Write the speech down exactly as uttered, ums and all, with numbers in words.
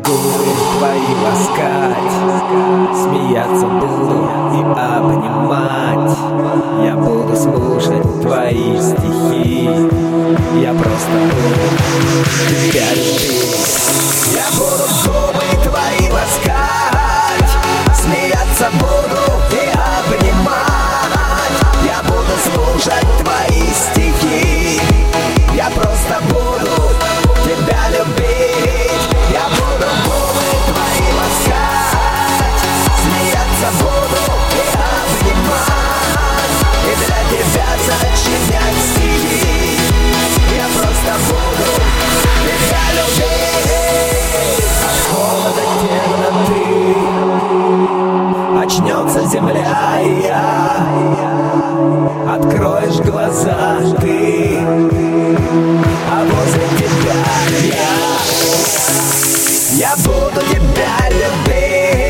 губы твои ласкать, смеяться буду и обнимать. Я буду слушать твои стихи, я просто буду тебя любить. Я буду губы твои ласкать, смеяться буду и обнимать. Я буду слушать твои стихи, я просто буду тебя любить. Я буду губы твои ласкать, смеяться буду и обнимать. И для тебя сочинять стихи, я просто буду тебя любить. От холода темноты очнется земля, и я откроешь глаза ты, а возле тебя я Я буду тебя любить.